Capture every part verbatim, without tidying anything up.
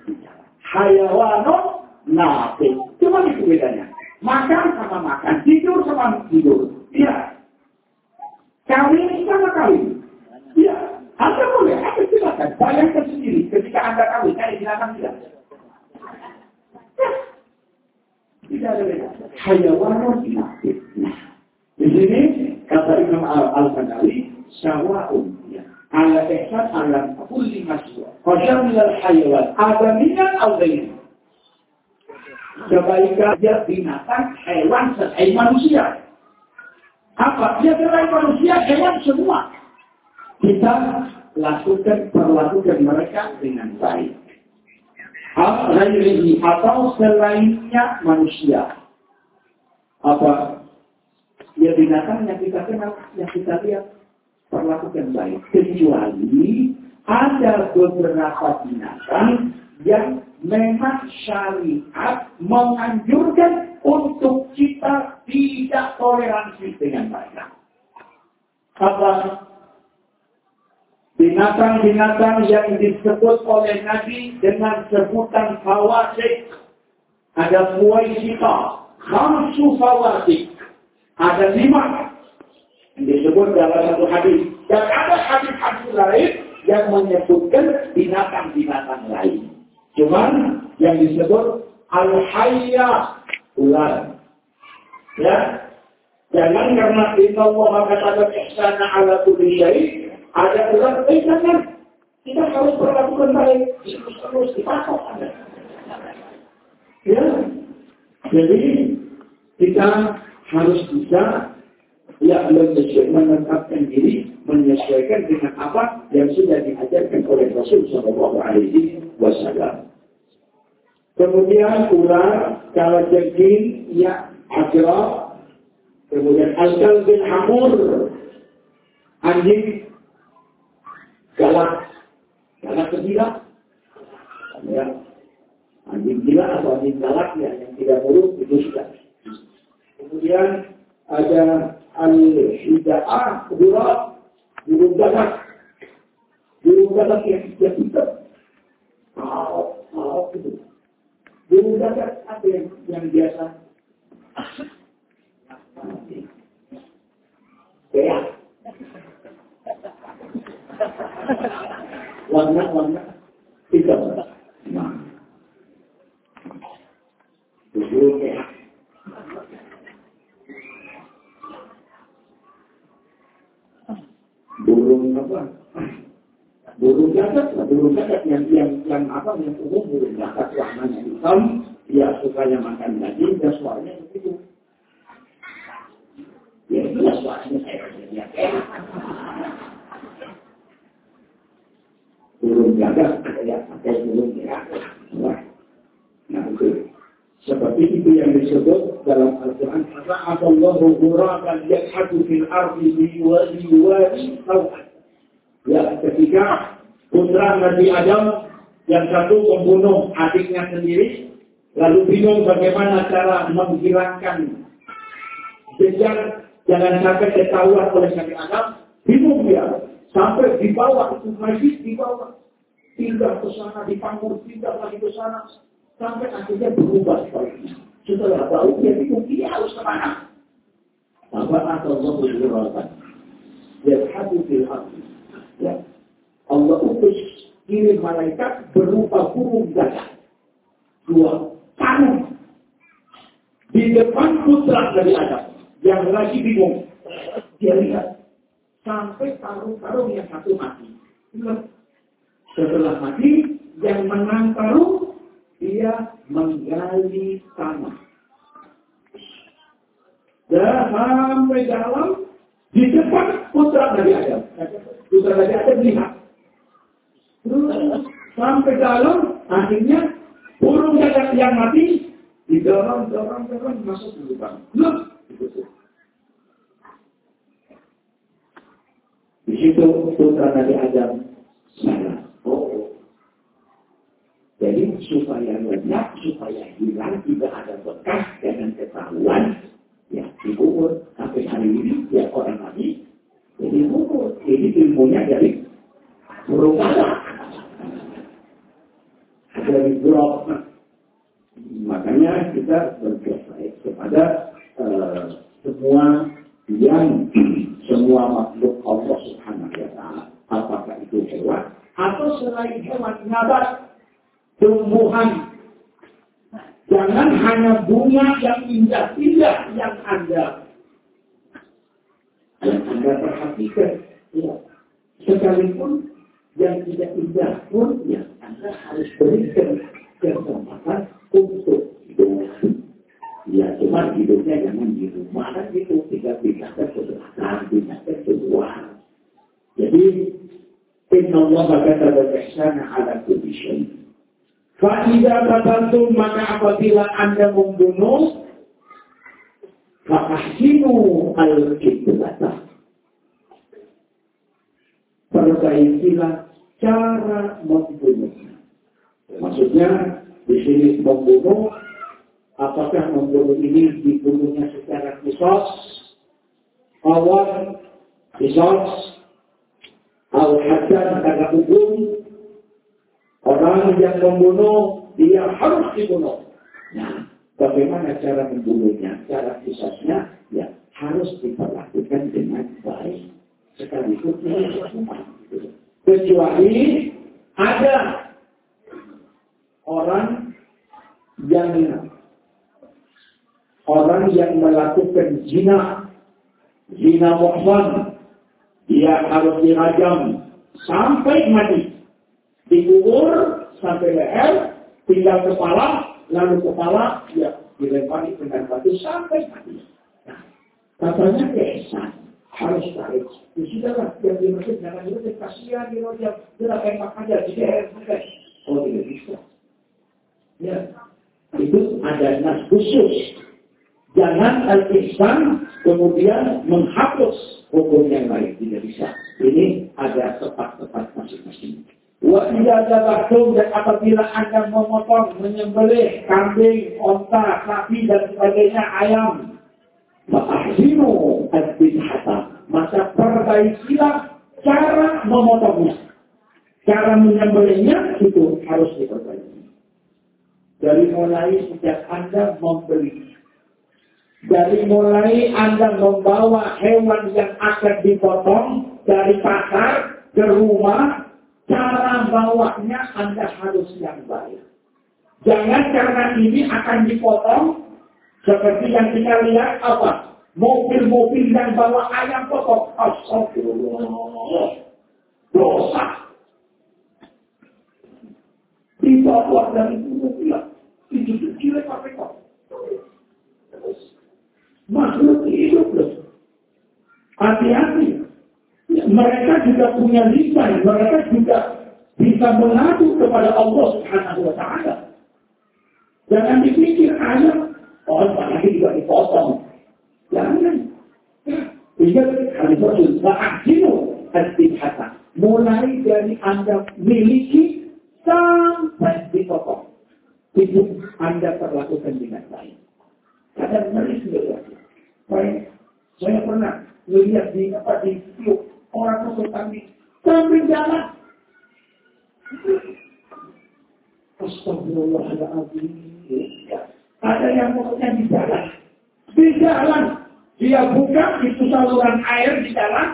Hayawanun nafik. Cuma itu bedanya. Makan sama makan, tidur sama tidur. Iya. Kawin sama kawin. Iya. Anda boleh, Anda silakan. Bayangkan sendiri ketika Anda kawin, kayak binatang tidak. Tidak ada beda. Hayawanun nafik. Nah, di sini kata Imam Al-Ghazali, sawa'un ya. Ala ihsan ala kulli maswa. Qadam lil hayawan adamiyan aw ghairin. Kebaikan dia binatang, hewan, selain manusia. Apa? Dia selain manusia, hewan semua. Kita lakukan, perlakukan mereka dengan baik. Atau selainnya manusia. Apa? Ya binatang yang kita kenal, yang kita lihat, perlakukan baik. Kecuali ada beberapa binatang yang memang syariat menganjurkan untuk kita tidak toleransi dengan mereka. Apa? Binatang-binatang yang disebut oleh Nabi dengan sebutan fawasik. Ada fuwaisika, khamsu fawasik. Ada lima yang disebut dalam satu hadis. Dan ada hadis-hadis lain yang menyebutkan binatang-binatang lain. Cuman yang disebut al-hayya ular. Ya. Jangan karena inna Allah katakan ihsana ala kulli syai', ada ular, eh jangan. Kita harus perlakukan baik. Terus dipasok ada. Ya. Jadi kita harus bisa ya menetapkan diri, menyesuaikan dengan apa yang sudah diajarkan oleh Rasul Shallallahu Alaihi Wasallam. Kemudian ular, kalajengking, ya akhirah, kemudian al-kalb bin hamur, anjing galak, galak gila, ya anjing gila atau anjing galak ya yang tidak buruk itu sudah. Kemudian ada al-hida'ah, buruk, burung gagak, burung gagak yang tidak hitam. Oh, oh, itu. Burung gagak apa yang, yang biasa? Ya. Warna-warna hitam. Nah. Burung ya. Burung apa? Burung gagak, burung gagak yang yang yang apa yang umum burung gagak warnanya hitam, dia sukanya makan daging dan suaranya begitu. Ya itu lah suaranya saya ya. Burung gagak ya, pakai burung gagak. Nah itu seperti itu yang disebut dalam Al-Quran. Ra'atallahu ghuraban yadhadu fil ardi biwadi wadi tauhad. Ya, ketika putra Nabi Adam yang satu membunuh adiknya sendiri, lalu bingung bagaimana cara menghilangkan jejak, jangan sampai ketahuan oleh Nabi Adam, bingung dia. Sampai di bawah, itu masjid di bawah. Pindah ke sana, dipanggur, pindah lagi ke sana. Sampai akhirnya berubah sebaliknya. Setelah tahu dia bingung, dia harus kemana? Apa atau Allah berjuratan? Yadhadu fil ardi. Ya. Allah utus kirim malaikat berupa burung gagak. Dua paruh. Di depan putra dari Adam. Yang lagi bingung. Dia lihat. Sampai paruh-paruh yang satu mati. Setelah mati, yang menang paruh, dia menggali tanah. Dan sampai dalam, di depan putra Nabi Adam. Putra Nabi Adam lihat. Terus sampai dalam, akhirnya burung gagak yang mati, didorong, dorong, dorong, masuk ke lubang. Loh, ditutup. Di situ putra Nabi Adam salah. Oh, jadi supaya lenyap, supaya hilang, tidak ada bekas, jangan ketahuan, ya dikubur sampai hari ini, ya orang mati, jadi dikubur. Jadi ilmunya dari burung gagak. dari blok. Makanya kita berdoa kepada uh, semua yang semua makhluk Allah Subhanahu wa Ta'ala, apakah itu hewan atau selain hewan, nabat, tumbuhan. Jangan hanya bunga yang indah-indah yang Anda yang Anda perhatikan. Ya. Sekalipun yang tidak indah pun yang Anda harus berikan kesempatan untuk hidup. Ya, cuma hidupnya jangan di rumah kan gitu, tidak pindahkan ke belakang, pindahkan ke luar. Jadi, Inna Allah kata berihsana ala kulli syai'. Fa'idha qataltum, maka apabila Anda membunuh, fa'ahsinu al-qiblata. Perbaikilah cara membunuhnya. Maksudnya, di sini membunuh, apakah membunuh ini dibunuhnya secara kisos, awal, kisos, al-hadan karena hukum, orang yang membunuh, dia harus dibunuh. Nah, bagaimana cara membunuhnya? Cara kisosnya, ya harus diperlakukan dengan baik. Sekaligus kecuali ada orang yang orang yang melakukan zina, zina muhsan, dia harus dirajam sampai mati, dikubur sampai leher, tinggal kepala, lalu kepala ya dilempari dengan batu sampai mati. Nah, katanya kesan harus tarik. Ya sudahlah, yang dimaksud jangan itu kasihan di rojak, sudah emak aja, tidak emak. Oh tidak bisa. Ya, itu ada nas khusus. Jangan al-ihsan kemudian menghapus hukum yang lain, tidak bisa. Ini ada tepat-tepat masing-masing. Wa idza dzabhtum, dan apabila Anda memotong, menyembelih kambing, onta, sapi dan sebagainya, ayam, fa'ahsinu ad-dibhata, maka perbaikilah cara memotongnya. Cara menyembelihnya itu harus diperbaiki. Dari mulai sejak Anda membeli, dari mulai Anda membawa hewan yang akan dipotong dari pasar ke rumah, cara bawanya Anda harus yang baik. Jangan karena ini akan dipotong, seperti yang kita lihat apa? Mobil-mobil yang bawa ayam potong. Astagfirullah. Dosa. Dibawa dari mobil. Itu kecil pakai kok. Makhluk hidup loh. Hati-hati. Mereka juga punya lisan. Mereka juga bisa mengadu kepada Allah Subhanahu wa Ta'ala. Jangan dipikir ayam. Oh, lagi juga dipotong. Jangan. Ingat hadis Rasul. Fa'ahsinu ad-dibhata. Mulai dari Anda miliki sampai dipotong. Itu Anda perlakukan dengan baik. Kadang ngeri sudah. Baik. Saya pernah melihat di apa di video orang masuk kambing sambil jalan. Astagfirullahaladzim. Ada yang pokoknya di jalan. Di jalan. Dia buka itu saluran air di jalan.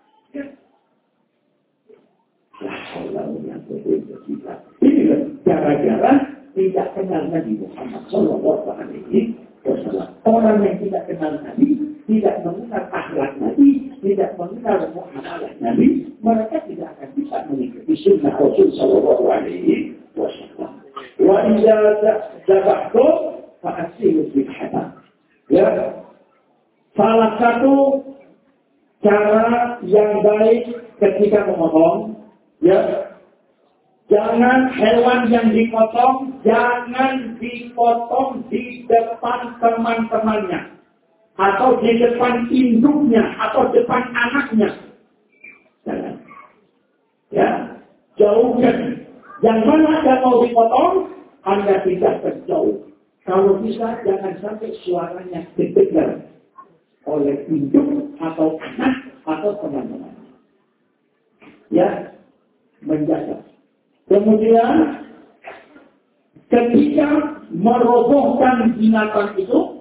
Ini gara-gara tidak kenal Nabi Muhammad Sallallahu Alaihi Wasallam. Orang yang tidak kenal Nabi, tidak mengenal akhlak Nabi, tidak mengenal muamalah Nabi, mereka tidak akan bisa mengikuti sunnah Rasul Sallallahu Alaihi Wasallam. Wa idza dzabhtum fa'asilu dzibhata. Ya, salah satu cara yang baik ketika memotong, ya, jangan hewan yang dipotong, jangan dipotong di depan teman-temannya, atau di depan induknya, atau depan anaknya. Jangan. Ya, jauhkan. Yang mana Anda mau dipotong, Anda tidak terjauh. Kalau bisa, jangan sampai suaranya didengar oleh induk atau anak atau teman-teman. Ya, menjaga. Kemudian ketika merobohkan binatang itu,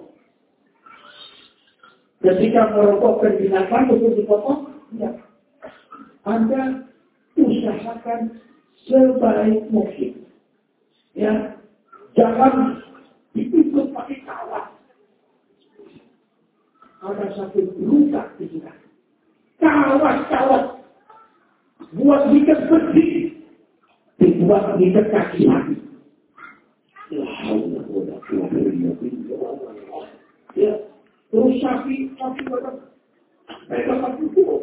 ketika merobohkan binatang itu dipotong, ya, Anda usahakan sebaik mungkin. Ya, jangan ditutup pakai kawat. Ada satu luka di kita. Kawat-kawat buat kita berdiri, dibuat kita kaki mati. Ya, terus sapi, sapi berapa? Mereka satu dulu.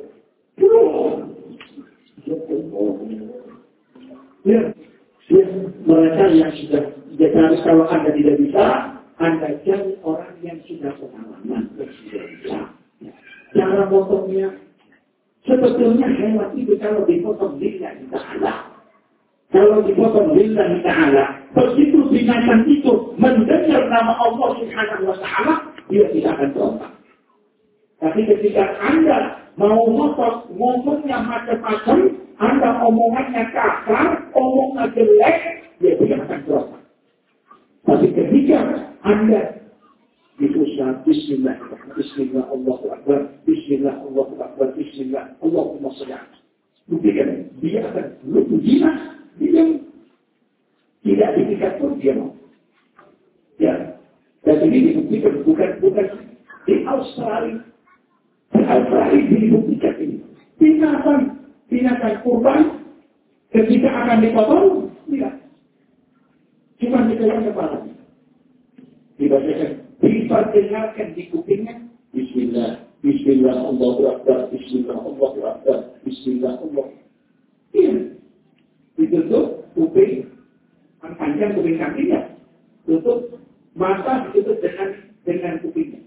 Ya, ya, mereka yang sudah, jadi kalau Anda tidak bisa, Anda cari orang yang sudah pengalaman, yang sudah bisa. Cara potongnya, sebetulnya hewan itu kalau dipotong lillahi ta'ala. Kalau dipotong lillahi ta'ala, begitu binatang itu mendengar nama Allah Subhanahu wa ta'ala, dia tidak akan berontak. Tapi ketika Anda mau motor, ngomongnya macam-macam, Anda omongannya kasar, omongnya jelek, dia tidak akan berontak. Tapi ketika Anda berusaha Bismillah, Bismillah, Allahu Akbar, Bismillah, Allahu Akbar, Bismillah, Allahumma sholli alaihi. Buktikan, dia akan lupa jinak, dia tidak dipikat pun dia mau. Ya, dan ini dibuktikan bukan bukan di Australia. Di Australia dibuktikan ini. Binatang, binatang kurban ketika akan dipotong, tidak. Cuma dikeluarkan kepalanya. Dibacakan, diperdengarkan di kupingnya. Bismillah, Bismillah, Allahu Akbar, Bismillah, Allahu Akbar, Bismillah, Allah. Iya. Ditutup kuping, panjang kuping kakinya. Tutup mata ditutup dengan dengan kupingnya.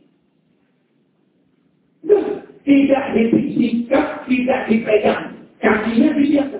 Nah, tidak disikat, tidak dipegang. Kakinya dibiarkan.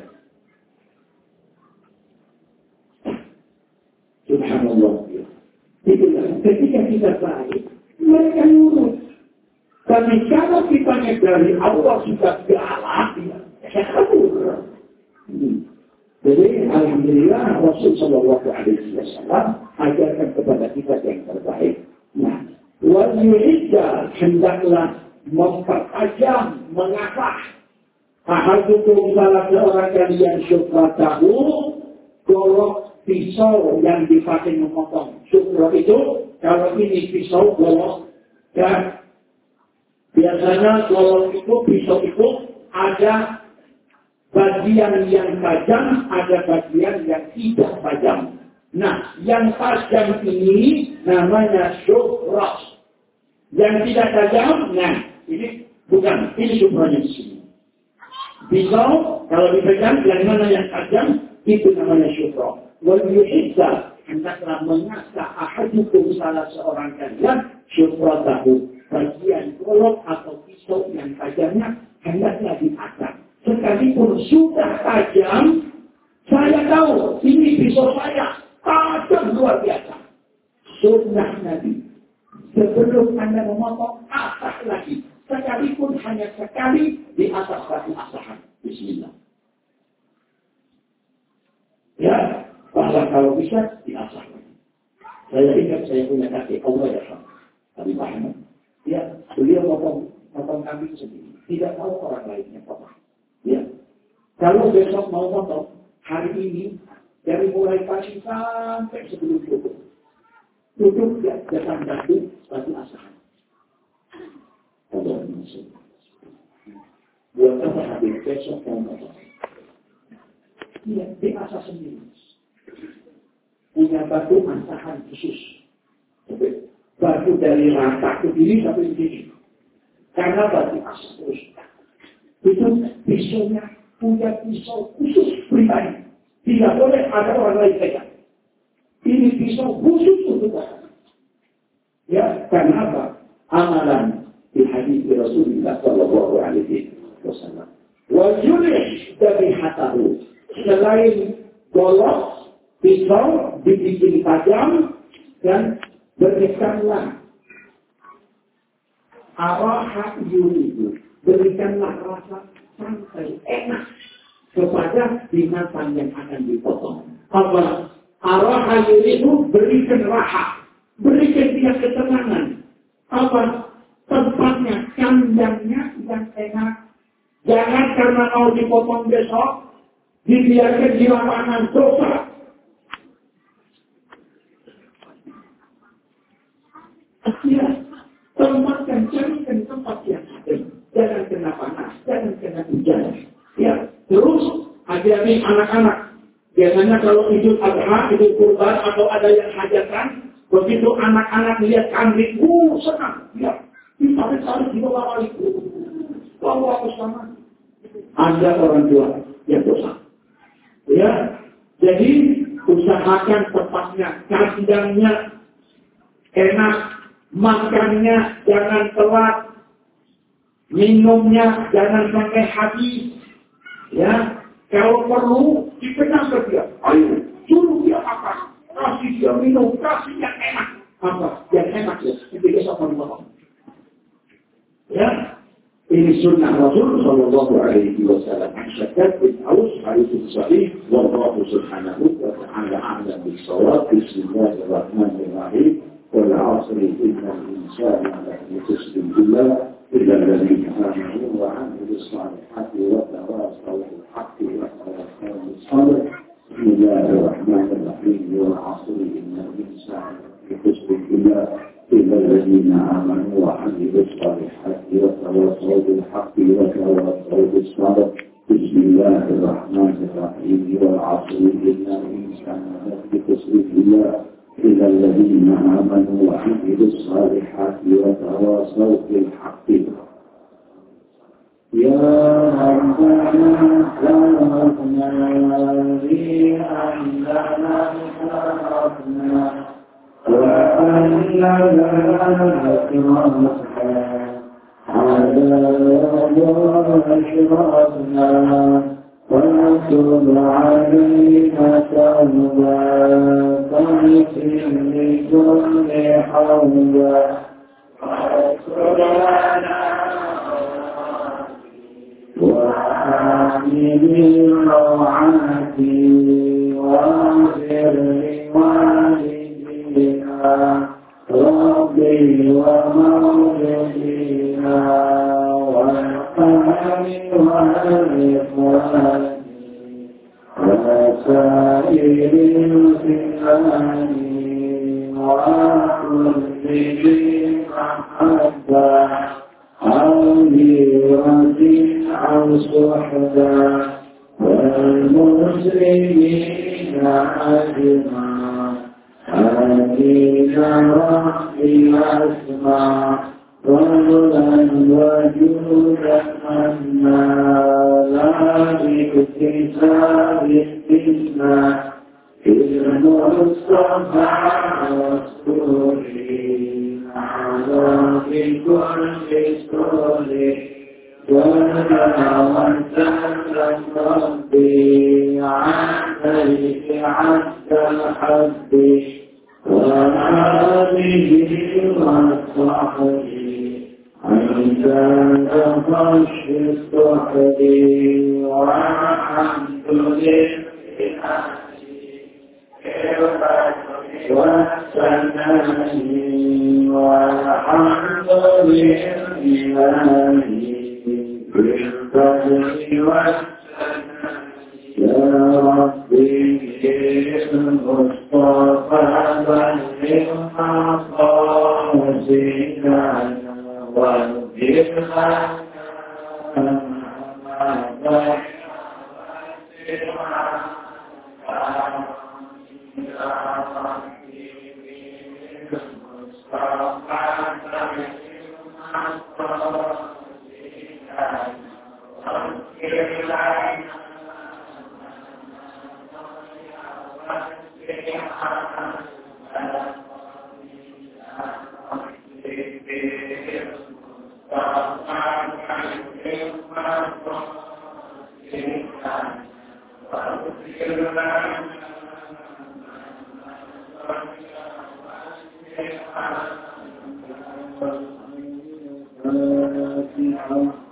Subhanallah. Itulah ketika kita baik, mereka nurut. Tapi kalau kita dari Allah sudah galak, ya kabur. Jadi alhamdulillah Rasul Shallallahu Alaihi Wasallam ajarkan kepada kita yang terbaik. Nah, wal yu'idda hendaklah mempertajam, mengasah. Ahadukum salah seorang kalian syukra tahu, golok pisau yang dipakai memotong. Syukra itu, kalau ini pisau golok, dan biasanya golok itu, pisau itu ada bagian yang tajam, ada bagian yang tidak tajam. Nah, yang tajam ini namanya syukra. Yang tidak tajam, nah, ini bukan, ini syukranya di sini. Pisau, kalau dipegang, yang mana yang tajam, itu namanya syukra. Wal yu'izza, hendaklah mengasah ahadukum salah seorang kalian, syukra tahu. Bagian golok atau pisau yang tajamnya, hendaklah diasah. Sekalipun sudah tajam, saya tahu, ini pisau saya, tajam luar biasa. Sunnah Nabi. Sebelum Anda memotong, asah lagi. Sekalipun hanya sekali di atas batu asahan. Bismillah. Ya, bahkan kalau bisa diasah lagi. Saya ingat saya punya kakek, Allah ya sama. Tapi Muhammad. Ya, beliau potong, potong kambing sendiri. Tidak tahu orang lainnya potong. Ya. Kalau besok mau potong, hari ini, dari mulai pagi sampai sebelum duduk. Duduk ya, depan batu, batu asahan. Allah masuk. Buat apa habis besok mau potong? Iya, diasah sendiri. Punya batu asahan khusus. Batu dari rata ke kiri sampai ke sini. Karena batu asah terus. Itu pisaunya punya pisau khusus pribadi. Tidak boleh ada orang lain pegang. Ini pisau khusus untuk asah. Ya, karena apa? Amalan di hadis Rasulullah Sallallahu Alaihi Wasallam. Wajulih dari hatahu. Selain golok, pisau dibikin tajam dan berikanlah arahat yuridu. Berikanlah rasa santai, enak kepada binatang yang akan dipotong. Apa Araha itu berikan raha, berikan dia ketenangan. Apa? Tempatnya, kandangnya yang enak. Jangan karena mau dipotong besok, dibiarkan di lapangan dosa. Ya, tempatkan, carikan tempat yang adem. Jangan kena panas, jangan kena hujan. Ya, terus hati-hati anak-anak. Biasanya kalau Idul Adha, Idul Kurban atau ada yang hajatan, begitu anak-anak lihat kambing, uh, senang. Ya, ditarik-tarik di bawah balik. Bawa ke sana. Ada orang tua yang dosa. Ya, jadi usahakan tempatnya, kandangnya enak, makannya jangan telat, minumnya jangan sampai habis. Ya, kalau perlu dipegang ke dia, ayo suruh dia makan, kasih dia minum, kasih yang enak. Apa? Yang enak ya, itu dia sama Allah. Ya, ini sunnah Rasul Sallallahu Alaihi Wasallam. Syakat bin Aus hadis sahih. Wallahu subhanahu wa ta'ala a'lam bis-shawab. Bismillahirrahmanirrahim. Wal 'asri innal insana lafi khusrin illa الذين آمنوا وعملوا الصالحات وتواصوا بالحق وتواصوا بالصبر. بسم الله الرحمن الرحيم. والعصر إن الإنسان لفي خسر إلا الذين آمنوا وعملوا الصالحات وتواصوا بالحق وتواصوا بالصبر. بسم الله الرحمن الرحيم. والعصر إن الإنسان لفي خسر إلا الذين آمنوا وعملوا الصالحات وتواصوا بالحق. يا ربنا ظلمنا بأننا أسرفنا وأننا أكرمنا على أشرفنا وتب علينا توبة تغفر لكل حوبة واغفر لنا وآمن الروعات واغفر لوالدينا ربي ومولدينا والقلم والإخوان وسائر المسلمين وكل ذي محبة أو غيرة أو صحبة والمسلمين أجمعين. آمين ربي أسمع رجلا وجودا منا لا باكتساب الفتنة المصطفى رسولي على بكل سوري ولا وسلم ربي عليك عبد الحب وآله وصحبه عند تخش الصحب والحمد لله والسلام والحمد لله بالفضل والسلام. يا ربي المصطفى بلغ مقاصدنا واغفر لنا ما بقي Thank you.